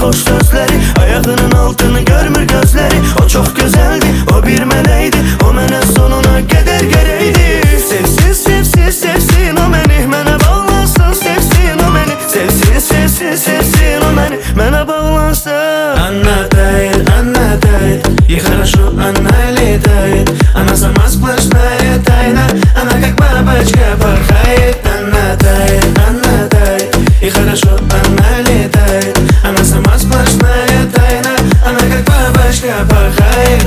boş sözleri, ayağının altını görmür gözleri. O çok güzeldi, o bir mələkdi, o mənə sonuna qədər gərəkdi. Sevsin, sevsin, sevsin o məni, mənə bağlansın. Sevsin o məni, sevsin, sevsin, sevsin o məni, mənə bağlansın. Она тает, ей хорошо, она летает. Она сама сплошная тайна, она как бабочка порхает. Она тает, ей хорошо, она летает. Она сама сплошная тайна, она как бабочка порхает.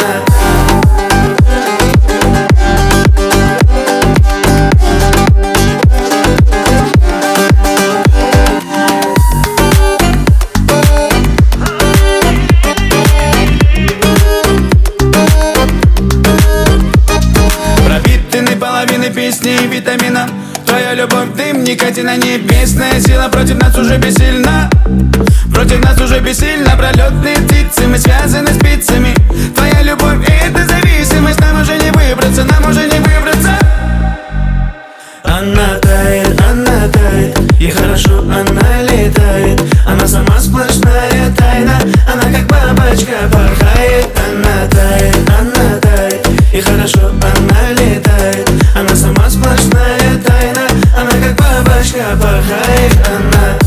Половины песни и витамина. Твоя любовь, дым, никотина, небесная сила. Против нас уже бессильна, против нас уже бессильна. Пролетные птицы, мы связаны спицами. Твоя любовь — это зависимость. Нам уже не выбраться, нам уже не выбраться. Она тает, ей хорошо, она летает. Она сама сплошная тайна, она как бабочка порхает. Она тает, ей хорошо, она летает. Она сама сплошная тайна, она как бабочка порхает. Она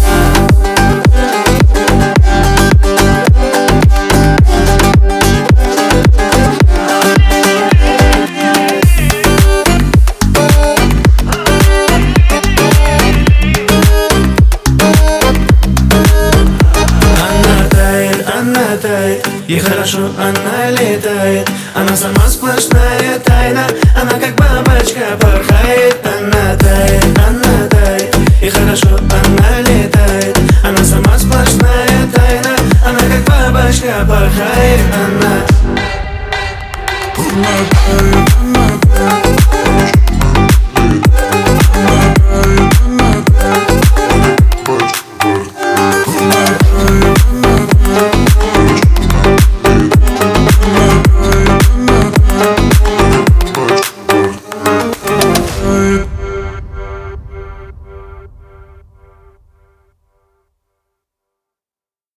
тает, ей хорошо, она летает. Она сама сплошная тайна, она как бабочка порхает. Она тает, ей хорошо, она летает. Она сама сплошная тайна, она как бабочка порхает.